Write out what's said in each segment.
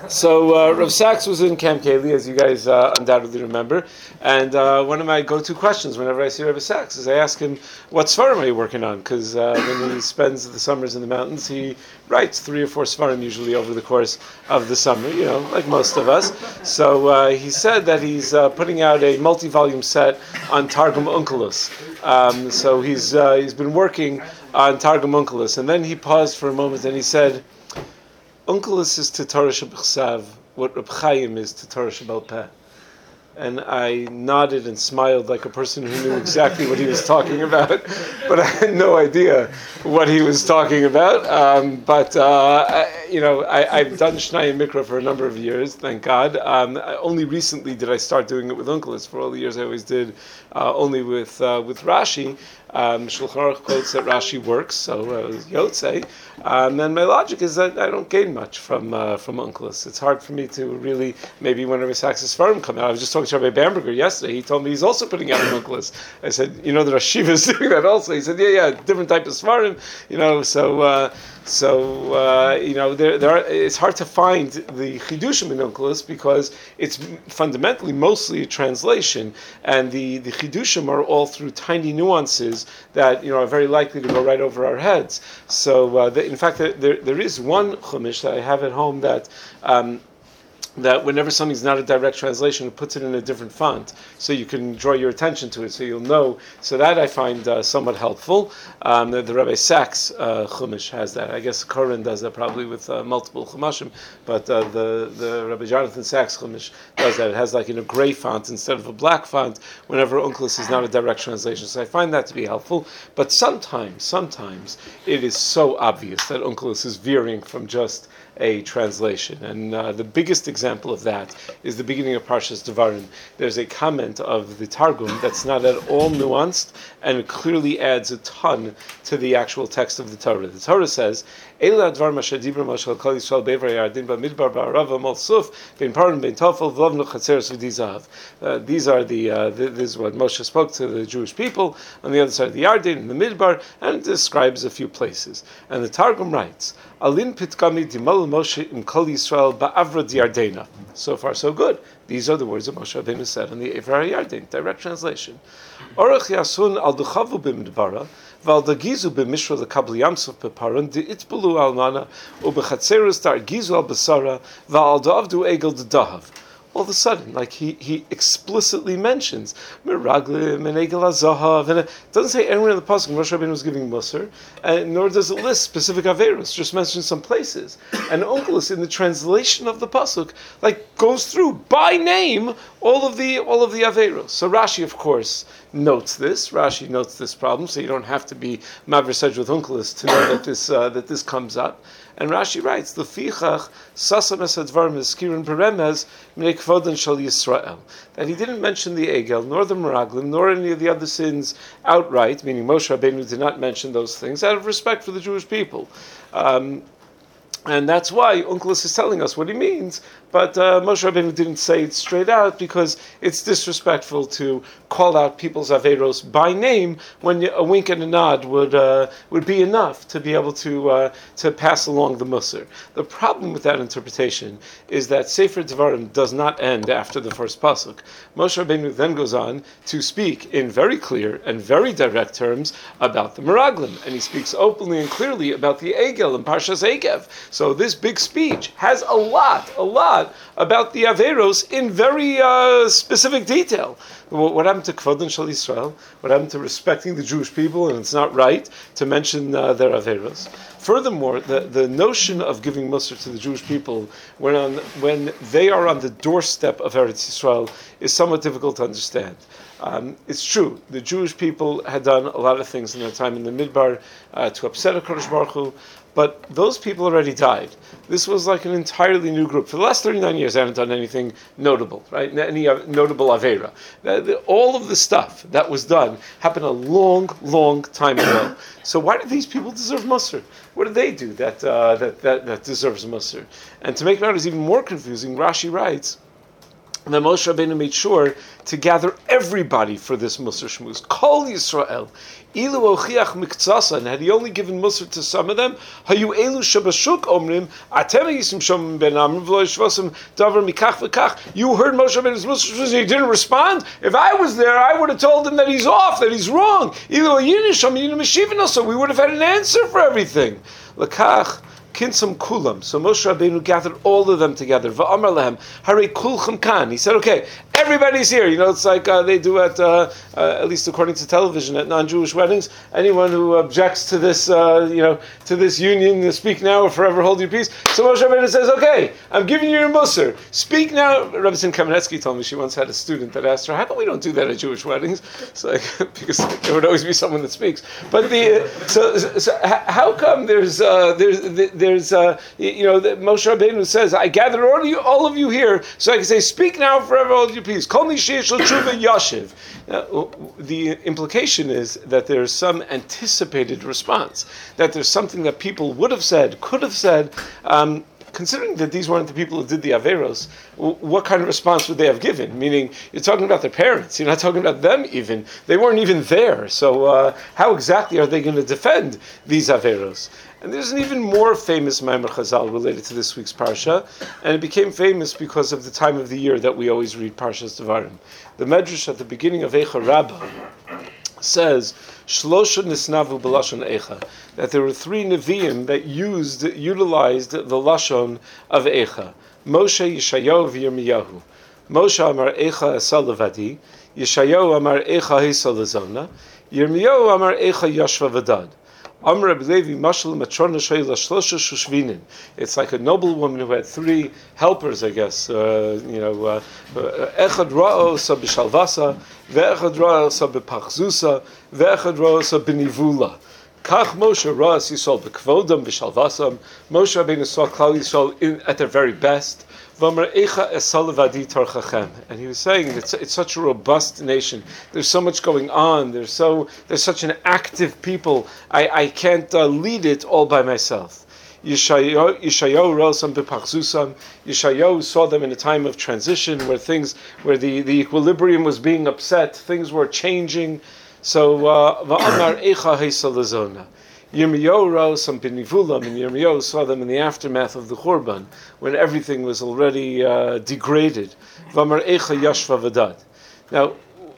So Rav Sachs was in Camp Kaylee, as you guys undoubtedly remember, and one of my go-to questions whenever I see Rav Sachs is I ask him, what svarim are you working on? Because when he spends the summers in the mountains, he writes 3 or 4 svarim usually over the course of the summer, like most of us. So he said that he's putting out a multi-volume set on Targum Onkelos. So he's been working on Targum Onkelos, and then he paused for a moment and he said, Onkelos is to Torah Shebechsav what Reb Chaim is to Torah Shebal Peh. And I nodded and smiled like a person who knew exactly what he was talking about, but I had no idea what he was talking about. I've done Shnai and Mikra for a number of years, thank God. Only recently did I start doing it with Onkelos. For all the years I always did only with Rashi. Shulchan Aruch quotes that Rashi works, so Yotzei. And my logic is that I don't gain much from Onkelos. It's hard for me to really, maybe whenever Sax's Farm come out. I was just talking to Rabbi Bamberger yesterday. He told me he's also putting out an Onkelos. I said, the Rosh Yeshiva is doing that also. He said, yeah, different type of Svarim, it's hard to find the Chidushim in Onkelos because it's fundamentally mostly a translation, and the Chidushim are all through tiny nuances that are very likely to go right over our heads. So, in fact, there is one Chumash that I have at home that whenever something's not a direct translation, it puts it in a different font, so you can draw your attention to it, so you'll know. So that I find somewhat helpful. The Rabbi Sachs Chumash has that. I guess Koren does that probably with multiple Chumashim, but the Rabbi Jonathan Sachs Chumash does that. It has like in a gray font instead of a black font whenever Onkelos is not a direct translation. So I find that to be helpful. But sometimes it is so obvious that Onkelos is veering from just a translation. And the biggest example of that is the beginning of Parshas Devarim. There's a comment of the Targum that's not at all nuanced, and it clearly adds a ton to the actual text of the Torah. The Torah says, these are the this is what Moshe spoke to the Jewish people on the other side of the Yarden in the Midbar, and it describes a few places. And the Targum writes, Alin pitkami dimal Moshe im kol Yisrael ba'avra diyardena. So far, so good. These are the words that Moshe Rabbeinu said on the Evar Yarden. Direct translation. Orach yasun al duchavu b'midbara v'al dagizu b'mishra lekabel yamsuf beparan de'itbulu almana u'bechatzeres dargizu al basara v'al da'avdu egel d'dahav. All of a sudden, like he explicitly mentions Meraglim and Egel HaZahav, and it doesn't say anywhere in the pasuk Moshe Rabbeinu was giving Musar, and nor does it list specific Averos, just mentions some places. And Onkelos, in the translation of the pasuk, goes through by name all of the Averos. So Rashi, of course, notes this. Rashi notes this problem, so you don't have to be Maver with Onkelos to know that this comes up. And Rashi writes, "Lefichach sasam esadvarim eskirin beremez minei kvodan shel Yisrael." That he didn't mention the Egel, nor the Meraglim, nor any of the other sins outright, meaning Moshe Rabbeinu did not mention those things out of respect for the Jewish people. And that's why Onkelos is telling us what he means, but Moshe Rabbeinu didn't say it straight out because it's disrespectful to call out people's Averos by name when a wink and a nod would be enough to be able to pass along the Musar. The problem with that interpretation is that Sefer Devarim does not end after the first pasuk. Moshe Rabbeinu then goes on to speak in very clear and very direct terms about the Meraglim, and he speaks openly and clearly about the Egel and Parshas Egev. So this big speech has a lot about the Averos in very specific detail. What happened to Kvodan Shal Yisrael? What happened to respecting the Jewish people? And it's not right to mention their Averos. Furthermore, the notion of giving Musar to the Jewish people when they are on the doorstep of Eretz Yisrael is somewhat difficult to understand. It's true, the Jewish people had done a lot of things in their time in the Midbar to upset HaKadosh Baruch Hu, but those people already died. This was like an entirely new group. For the last 39 years, I haven't done anything notable, right? Any notable Avera. All of the stuff that was done happened a long, long time ago. So why do these people deserve Musar? What did they do that deserves Musar? And to make matters even more confusing, Rashi writes, that Moshe Rabbeinu made sure to gather everybody for this Musar Shmuz. Kol Yisrael. Ilu ochiach miktsasa, and had he only given Musar to some of them, hayu elu shabashuk omrim, atem yisim shom ben amrim v'lo yishvosim davar mikach v'kach. You heard Moshe Rabbeinu's Musar Shmuz, and he didn't respond? If I was there, I would have told him that he's off, that he's wrong. Ilu yinish shom yinim meshivin, so we would have had an answer for everything. Lakach Kinsam kulam. So Moshe Rabbeinu gathered all of them together. Va'amar lehem, harei kulchem kan. He said, okay, everybody's here. You know, it's like they do at least according to television, at non-Jewish weddings. Anyone who objects to this, to this union, speak now or forever hold your peace. So Moshe Rabbeinu says, okay, I'm giving you your musar. Speak now. Rabbi Sin Kamenetsky told me she once had a student that asked her, how come we don't do that at Jewish weddings? It's like, because there would always be someone that speaks. But so how come there's Moshe Rabbeinu says, I gathered all of you here, so I can say, speak now, forever hold your peace. Kol mi sheish lo tshuva yashiv. Now, the implication is that there's some anticipated response, that there's something that people would have said, could have said, considering that these weren't the people who did the Averos, what kind of response would they have given? Meaning, you're talking about their parents, you're not talking about them even. They weren't even there, so how exactly are they going to defend these Averos? And there's an even more famous Maimer Chazal related to this week's Parsha, and it became famous because of the time of the year that we always read Parshas Devarim. The Medrash at the beginning of Eicha Rabbah says, Shlosha nisnavu b'lashon Eicha, that there were 3 Nevi'im that utilized the Lashon of Eicha. Moshe, Yeshayahu, v'Yirmiyahu. Moshe amar Eicha esa levadi, Yeshayahu amar Eicha hesa lezona, Yirmiyahu amar Eicha yashva v'dad. It's like a noble woman who had 3 helpers, I guess. Echad ra'osa b'shalvasa, ve'echad ra'osa b'pachzusa, ve'echad ra'osa b'nivula. Kach Moshe ra'as Yisrael b'kvodam b'shalvasam. Moshe Rabbeinu saw Klal Yisrael at their very best. And he was saying it's such a robust nation. There's so much going on. There's such an active people. I can't lead it all by myself. Yeshayahu saw them in a time of transition where the equilibrium was being upset. Things were changing. So va'amar eicha heisa lezona. Yirmiyahu rose some b'nivulam, and Yirmiyahu saw them in the aftermath of the Churban, when everything was already degraded. V'amar eicha yashva v'dad. Now,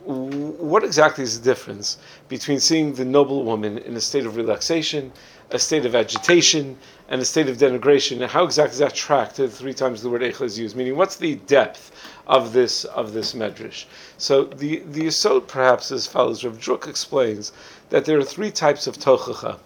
what exactly is the difference between seeing the noble woman in a state of relaxation, a state of agitation, and a state of denigration? And how exactly does that track to the 3 times the word eicha is used? Meaning, what's the depth of this medrash? So the yesod perhaps as follows. Rav Druk explains that there are 3 types of tochacha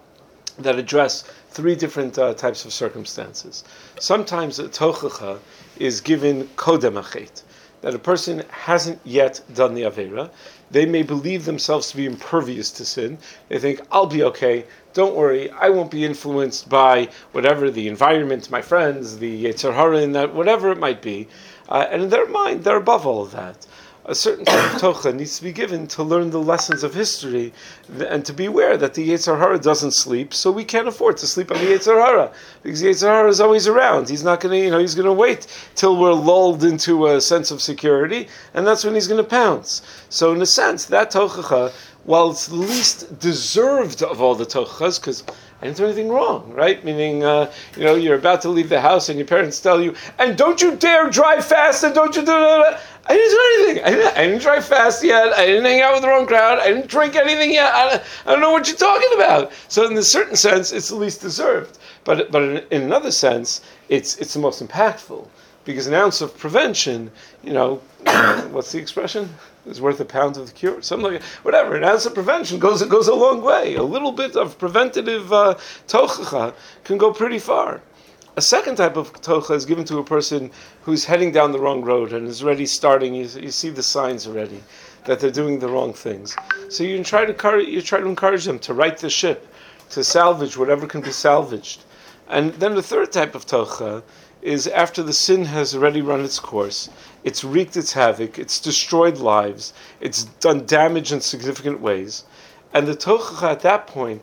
that address 3 different types of circumstances. Sometimes a tochacha is given kodem achet, that a person hasn't yet done the avera. They may believe themselves to be impervious to sin. They think, I'll be okay, don't worry, I won't be influenced by whatever, the environment, my friends, the Yetzer Hara, in that, whatever it might be. And in their mind, they're above all of that. A certain type of tocha needs to be given to learn the lessons of history and to be aware that the Yetzer Hara doesn't sleep, so we can't afford to sleep on the Yetzer Hara because the Yetzer Hara is always around. He's not going to, he's going to wait till we're lulled into a sense of security, and that's when he's going to pounce. So in a sense, that tochacha, while it's the least deserved of all the tochachas, because I didn't do anything wrong, right? Meaning, you're about to leave the house and your parents tell you, and don't you dare drive fast, and don't you do that. I didn't do anything. I didn't drive fast yet. I didn't hang out with the wrong crowd. I didn't drink anything yet. I don't know what you're talking about. So in a certain sense, it's the least deserved. But in another sense, it's the most impactful. Because an ounce of prevention, what's the expression? Is worth a pound of the cure. Something like that. Whatever. An ounce of prevention goes a long way. A little bit of preventative tochacha can go pretty far. A second type of tocha is given to a person who's heading down the wrong road and is already starting. You see the signs already that they're doing the wrong things. So you try to encourage them to right the ship, to salvage whatever can be salvaged. And then the third type of tocha is after the sin has already run its course, it's wreaked its havoc, it's destroyed lives, it's done damage in significant ways, and the tochacha at that point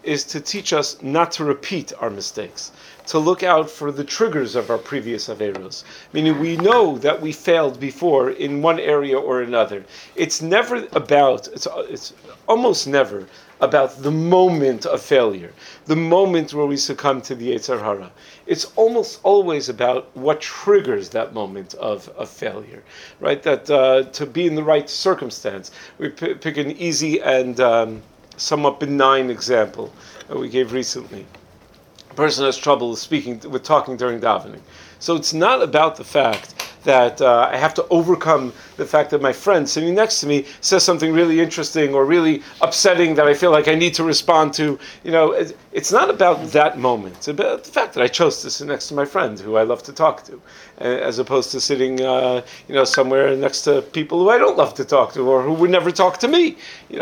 is to teach us not to repeat our mistakes, to look out for the triggers of our previous averos. Meaning we know that we failed before in one area or another. It's never about, it's almost never about the moment of failure, the moment where we succumb to the Yetzer Hara. It's almost always about what triggers that moment of failure, right? That to be in the right circumstance. We pick an easy and somewhat benign example that we gave recently. A person has trouble talking during davening. So it's not about the fact that I have to overcome the fact that my friend sitting next to me says something really interesting or really upsetting that I feel like I need to respond to. It's not about that moment. It's about the fact that I chose to sit next to my friend who I love to talk to, as opposed to sitting, somewhere next to people who I don't love to talk to or who would never talk to me.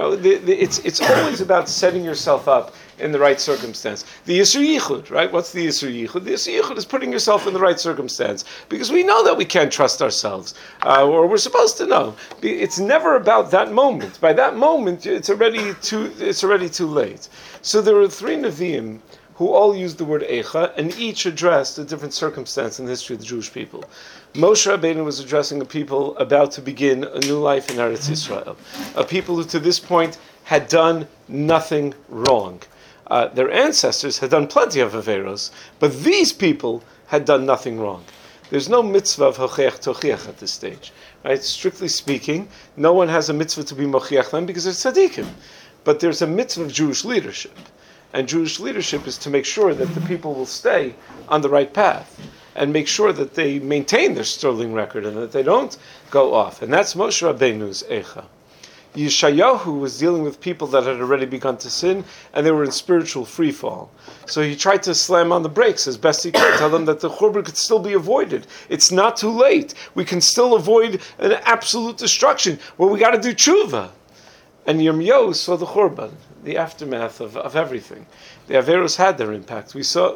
It's always about setting yourself up in the right circumstance. The Yisur Yichud, right? What's the Yisur Yichud? The Yisur Yichud is putting yourself in the right circumstance because we know that we can't trust ourselves, or we're supposed to know. It's never about that moment. By that moment, it's already too late. So there are three Nevi'im who all used the word Eicha, and each addressed a different circumstance in the history of the Jewish people. Moshe Rabbeinu was addressing a people about to begin a new life in Eretz Yisrael, a people who to this point had done nothing wrong. Their ancestors had done plenty of averos, but these people had done nothing wrong. There's no mitzvah of hocheach tochiach at this stage. Right? Strictly speaking, no one has a mitzvah to be mochiach them because they're tzaddikim. But there's a mitzvah of Jewish leadership. And Jewish leadership is to make sure that the people will stay on the right path and make sure that they maintain their sterling record and that they don't go off. And that's Moshe Rabbeinu's Eicha. Yeshayahu was dealing with people that had already begun to sin, and they were in spiritual freefall. So he tried to slam on the brakes as best he could, tell them that the Churban could still be avoided. It's not too late. We can still avoid an absolute destruction. Well, we got to do tshuva. And Yirmiyahu saw the Churban, the aftermath of everything. The Averos had their impact.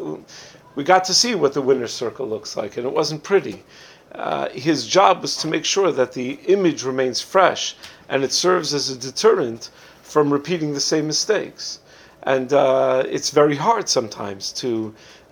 We got to see what the winner's circle looks like, and it wasn't pretty. His job was to make sure that the image remains fresh and it serves as a deterrent from repeating the same mistakes. And it's very hard sometimes to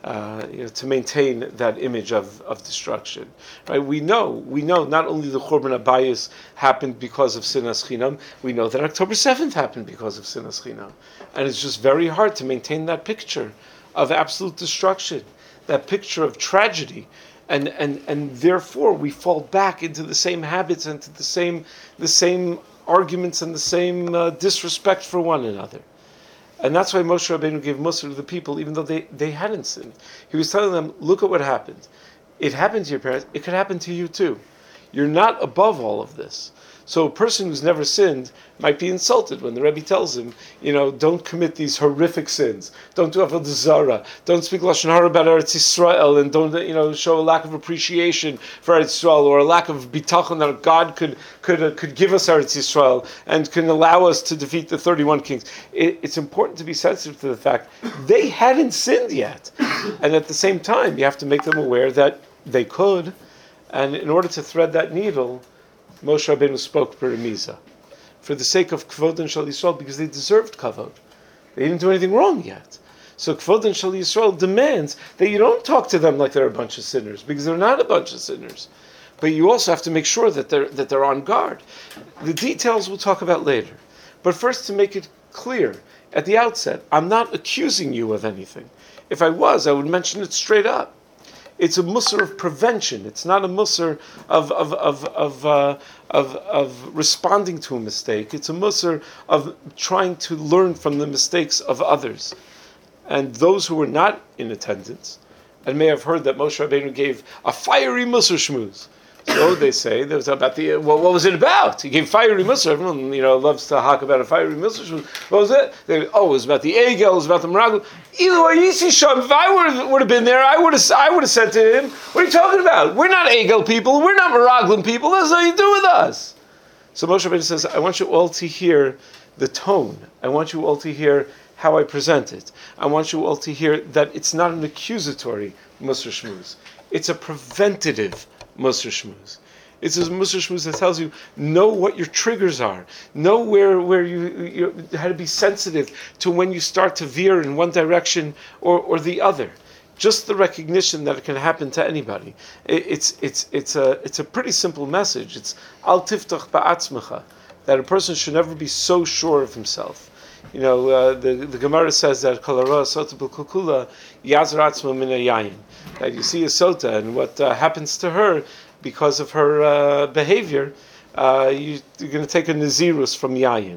maintain that image of destruction. Right? We know not only the Churban Abayis happened because of Sinas Chinam, we know that October 7th happened because of Sinas Chinam. And it's just very hard to maintain that picture of absolute destruction, that picture of tragedy. And therefore we fall back into the same habits and to the same arguments and the same disrespect for one another. And that's why Moshe Rabbeinu gave Musar to the people, even though they hadn't sinned. He was telling them, look at what happened. It happened to your parents. It could happen to you too. You're not above all of this. So a person who's never sinned might be insulted when the Rebbe tells him, don't commit these horrific sins. Don't do avodah zara. Don't speak lashon hara about Eretz Yisrael, and don't show a lack of appreciation for Eretz Yisrael or a lack of bitachon that God could give us Eretz Yisrael and can allow us to defeat the 31 kings. It's important to be sensitive to the fact they hadn't sinned yet, and at the same time you have to make them aware that they could. And in order to thread that needle, Moshe Rabbeinu spoke per Remiza, for the sake of Kvod and Shal Yisrael, because they deserved Kavod. They didn't do anything wrong yet. So Kvod and Shal Yisrael demands that you don't talk to them like they're a bunch of sinners, because they're not a bunch of sinners. But you also have to make sure that they're on guard. The details we'll talk about later. But first, to make it clear, at the outset, I'm not accusing you of anything. If I was, I would mention it straight up. It's a musar of prevention. It's not a musar of responding to a mistake. It's a musar of trying to learn from the mistakes of others. And those who were not in attendance and may have heard that Moshe Rabbeinu gave a fiery musar shmooze. So they say, there was about what was it about? He gave fiery musar. Everyone, loves to talk about a fiery musar shmooze. What was it? It was about the Egel, it was about the Meraglim. If I would have been there, I would have said to him, what are you talking about? We're not Egel people, we're not Meraglim people, that's nothing to do with us. So Moshe Rabbeinu says, I want you all to hear the tone. I want you all to hear how I present it. I want you all to hear that it's not an accusatory musar shmooze. It's a preventative Musar shmooze. It's a Musar Shmuz that tells you, know what your triggers are. Know where you how to be sensitive to when you start to veer in one direction or the other. Just the recognition that it can happen to anybody. It's a pretty simple message. It's al tiftach ba'atzmecha, that a person should never be so sure of himself. The Gemara says that kol hara sota b'kulkula yazar atzmo min hayayin, that you see a sota and what happens to her because of her behavior, you're going to take a nazirus from yayin.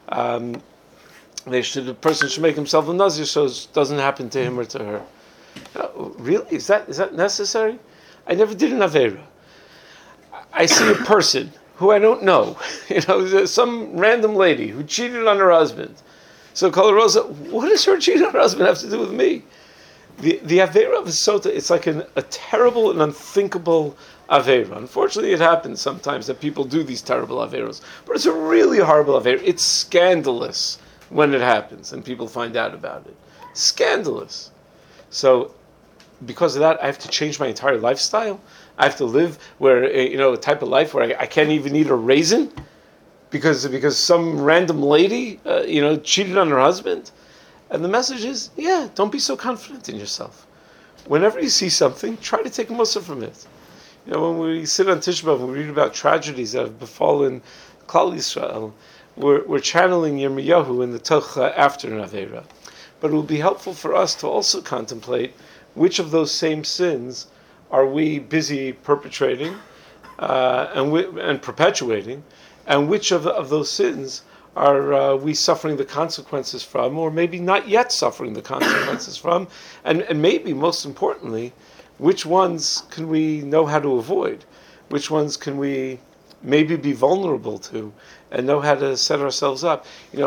The person should make himself a nazir so it doesn't happen to him or to her. Really? Is that necessary? I never did an Aveira. I see a person who I don't know, some random lady who cheated on her husband. So Kol Rosa, what does her cheating on her husband have to do with me? The Aveira of a Sota, it's like a terrible and unthinkable Aveira. Unfortunately, it happens sometimes that people do these terrible Aveiros, but it's a really horrible Aveira. It's scandalous when it happens and people find out about it. Scandalous. So, because of that, I have to change my entire lifestyle. I have to live where, a type of life where I can't even eat a raisin because some random lady, cheated on her husband. And the message is, don't be so confident in yourself. Whenever you see something, try to take a mussar from it. When we sit on Tisha B'Av and we read about tragedies that have befallen Klal Yisrael, we're channeling Yirmiyahu in the Tocha after an Aveira. But it will be helpful for us to also contemplate which of those same sins are we busy perpetrating and perpetuating, and which of those sins are we suffering the consequences from, or maybe not yet suffering the consequences from, and maybe most importantly, which ones can we know how to avoid, which ones can we maybe be vulnerable to, and know how to set ourselves up.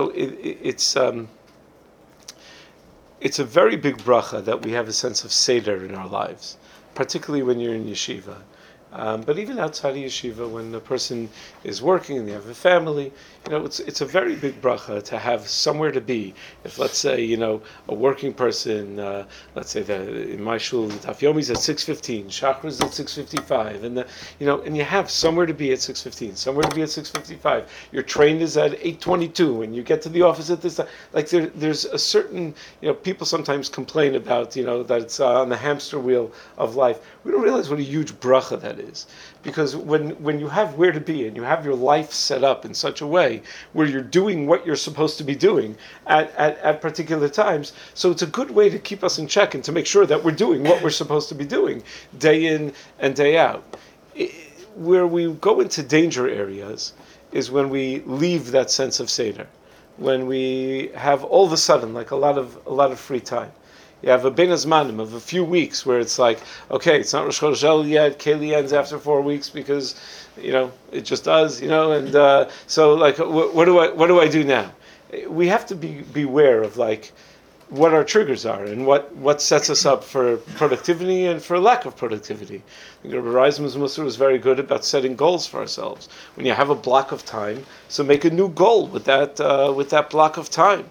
It's a very big bracha that we have a sense of seder in our lives, particularly when you're in yeshiva. But even outside of yeshiva, when a person is working and they have a family, it's a very big bracha to have somewhere to be. If, let's say, a working person, let's say that in my shul, Daf Yomi is at 6:15, Shachar is at 6:55, and you have somewhere to be at 6:15, somewhere to be at 6:55. Your train is at 8:22, and you get to the office at this time. Like there's a certain, people sometimes complain about, that it's on the hamster wheel of life. We don't realize what a huge bracha that is. Because when you have where to be and you have your life set up in such a way where you're doing what you're supposed to be doing at particular times, so it's a good way to keep us in check and to make sure that we're doing what we're supposed to be doing day in and day out. Where we go into danger areas is when we leave that sense of seder, when we have all of a sudden like a lot of free time. You have a ben azmanim of a few weeks where it's like, okay, it's not Rosh Chodesh yet. Keli ends after 4 weeks because, it just does, and so like, what do I do now? We have to be aware of like what our triggers are and what sets us up for productivity and for lack of productivity. I think Rabbi Reisman's Musar was very good about setting goals for ourselves. When you have a block of time, so make a new goal with that block of time.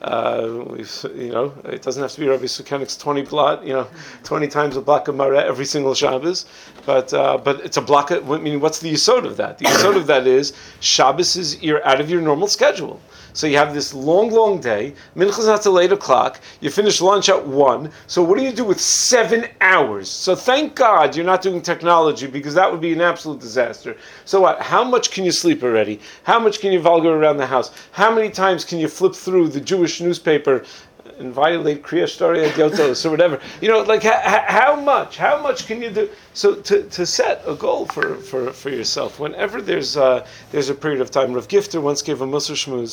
It doesn't have to be Rabbi Sukenik's 20 times a block of Mareh every single Shabbos, but it's a block. What's the yesod of that? The yesod of that is Shabbos you're out of your normal schedule. So you have this long day. Mincha's not till 8:00. You finish lunch at 1. So what do you do with 7 hours? So thank God you're not doing technology because that would be an absolute disaster. So what? How much can you sleep already? How much can you vulgar around the house? How many times can you flip through the Jewish newspaper and violate Kriya Shtoria Gyotos or whatever? How much can you do? So to set a goal for yourself, whenever there's a period of time. Rav Gifter once gave a Musar Shmuz.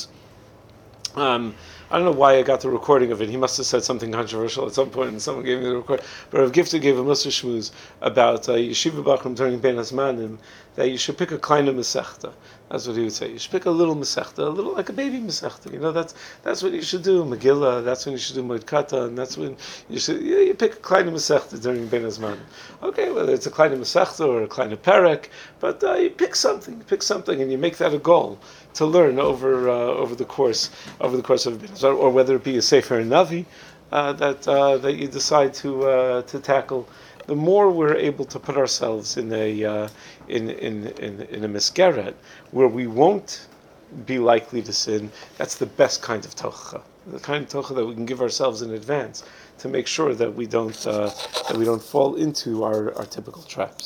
I don't know why I got the recording of it. He must have said something controversial at some point, and someone gave me the record. But Rav Gifter gave a Musar Shmuz about Yeshiva Bachram during Ben Azmanim, that you should pick a kleine Masechta. That's what he would say. You should pick a little Masechta, a little like a baby Masechta. That's what you should do. Megillah, that's when you should do Moed Katan, and that's when you pick a kleine Masechta during Ben Azmanim. Okay, whether it's a kleine Masechta or a kleine Perek, but you pick something, and you make that a goal to learn over the course of Ben Azmanim, or whether it be a Sefer Navi that you decide to tackle. the more we're able to put ourselves in a miskeret where we won't be likely to sin. That's the best kind of tocha, the kind of tocha that we can give ourselves in advance to make sure that we don't fall into our typical traps.